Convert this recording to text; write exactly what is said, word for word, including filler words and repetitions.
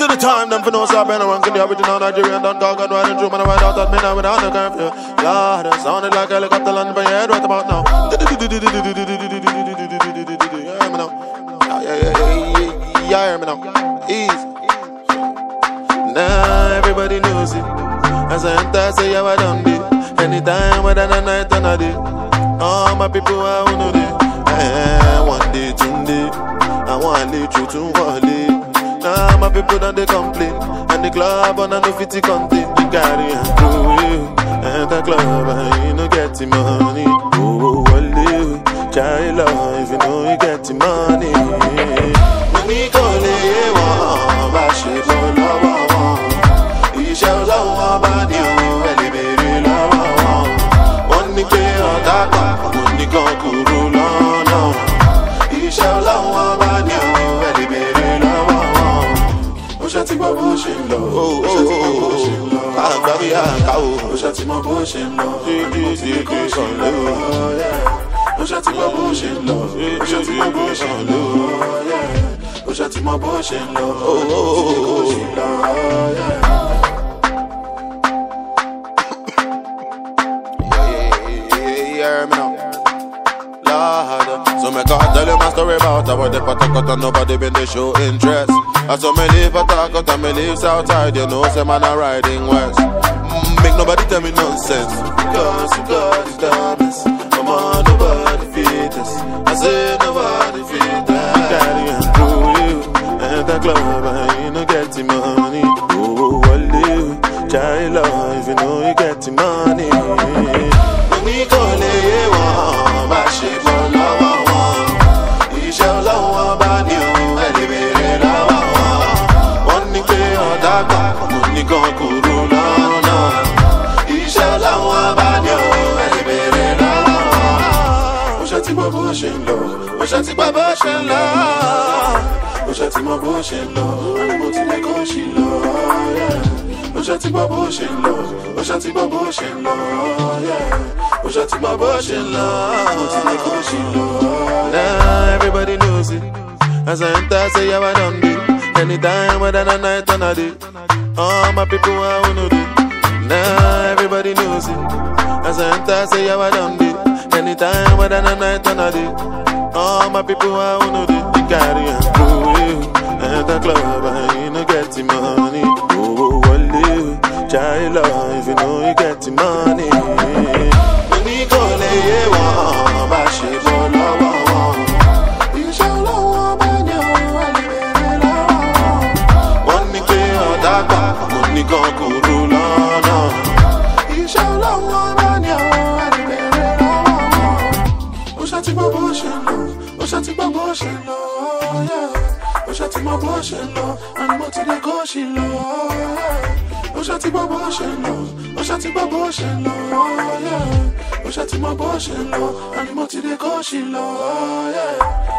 to the time, them for no stop, and I want to the original Nigerian, don't talk and ride through, man, I ride out at midnight without no curfew. Lord, it sounded like a helicopter landing by your head right about now. Yeah, hear me now. Yeah, yeah, yeah, yeah, hear me now. Easy. Now everybody knows it. As I enter, say how I done it. Anytime, whether the night or the day. All my people are on the day. One day, two day. I want to lead you to one day. Now my people don't they complain. And the club on no fifty contain. You carry and through you. And the club and you no get the money. Oh, well, carry love if you know you get the money. Money call it one, but she don't love one. He shows out one body, and very love one. One day on that one, one day on Kuru Lana. He shows out one body, and very love one. Oshati Baboshin Law, Oshati Baboshin Law, Agabia Kao, Oshati Baboshin Law, Oshati Baboshin Law, Oshati Baboshin Law, Oshati Baboshin Law, so me can't tell you my story about how the patakot and nobody been they show interest. I saw me leave Patakot and me leave Southside, you know, say man a riding west. Mm, make nobody tell me nonsense, because you got the dumbest. Come on, nobody feed us. I say nobody feed us. Carry and through you, and the club and you know get the money. Oh, well, you carry love if you know you get the money. Money call it one, but she for love one. He shows love one bad you, and he very love one. One day on that one, money gon' kuru lana. He shows love one bad you, and he very love one. Oshati Baboshin Law, Oshati Baboshin Law, Oshati Baboshin Law, and mo ti le ko shi law, yeah. Oshati Baboshin Law, Oshati Baboshin Law, yeah. Oshati Baboshin Law, mo ti le ko shi law. Now everybody knows it. As I enter, say how I done it. Anytime, whether the night or the day. All my people are on the day. Now everybody knows it. As I enter, say how I done it. Anytime, whether the night or the day. All my people are on the day. You carry and through you. And the club and you know get the money. Oh, well, you try love if you know you get the money. Money call it one, but she for love one. You shall love one, but you only very love one. One day on that one, money gon' kuru lana. You shall love one, but you only very love one. Oshati Baboshin Law, Oshati Baboshin Law, yeah. Oshati Baboshin Law, and mo ti le ko shi law, yeah. Oshati Baboshin Law, Oshati Baboshin Law, yeah. Oshati Baboshin Law, and mo ti le ko shi law, yeah.